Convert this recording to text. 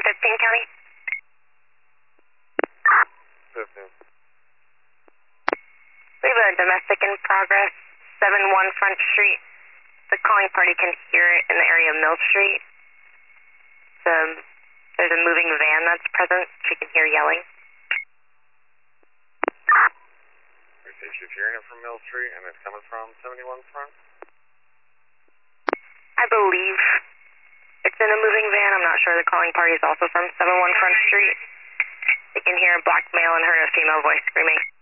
15 County? 15. We have a domestic in progress, 7-1 Front Street. The calling party can hear it in the area of Mill Street. There's a moving van that's present. She can hear yelling. She's hearing it from Mill Street and it's coming from 71 Front? I believe it's in a moving van. I'm not sure. The calling party is also from 7-1 Front Street. They can hear a black male and heard a female voice screaming.